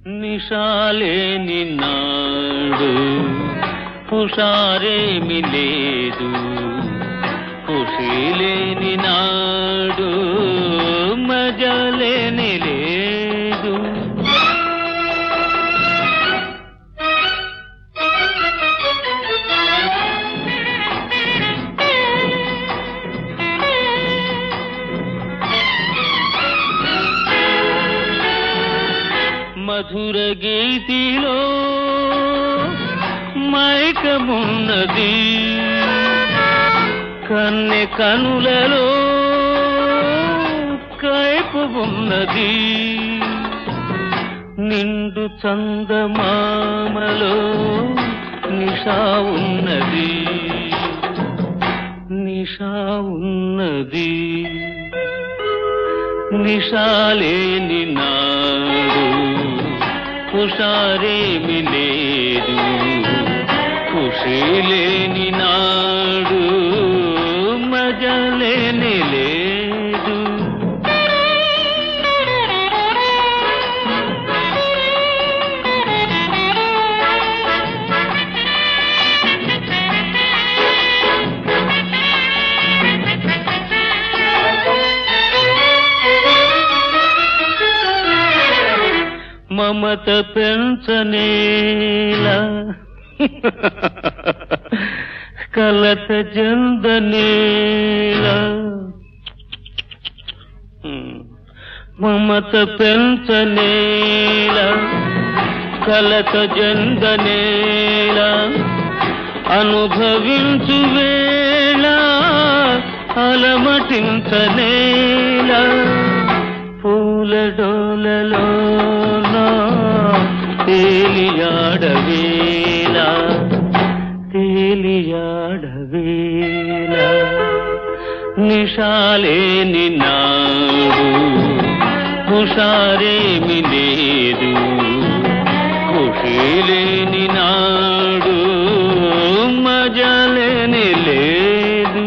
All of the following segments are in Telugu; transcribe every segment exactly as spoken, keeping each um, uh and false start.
నిషాలేని నాడు హుషారేమి లేదు, ఖుషీలేని నాడు మజలేని లేదు. మధుర గీతిలో మైకమున్నది, కన్నె కనులలో కైపు ఉన్నది, నిండు చందమామలో నిషా ఉన్నది, నిషా ఉన్నది. నిషాలేని నాడు హుషారేమి లేదు, ఖుషీలేని నాడు మజలేని లేదు. మమత పెంచనేలా కలత జందనేలా, మమత పెంచనేలా కలత జందనేలా, అనుభవించు వేళ అలమటించనేలా, పూల డోలలో తేలియాడవేలా, తేలియాడవేలా. నిషాలేని నాడు హుషారేమి లేదు, ఖుషీలేని నాడు మజలేని లేదు.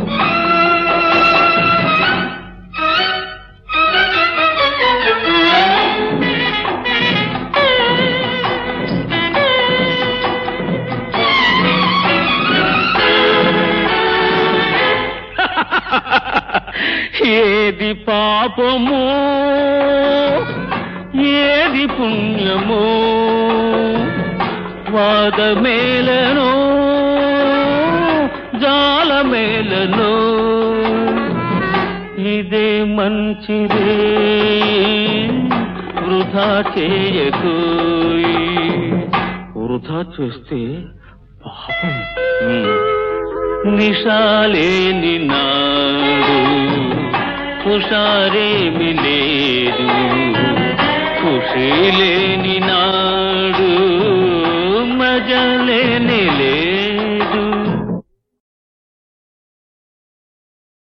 ఏది పాపమో ఏది పుణ్యమో, వాదమేలనో జాలమేలనో, ఇదే మంచిదే వృధా చేయకోయి, వృధా చేస్తే పాపం. నిషాలేని నాడు హుషారేమి లేదు, ఖుషీలేని నాడు మజలేని లేదు.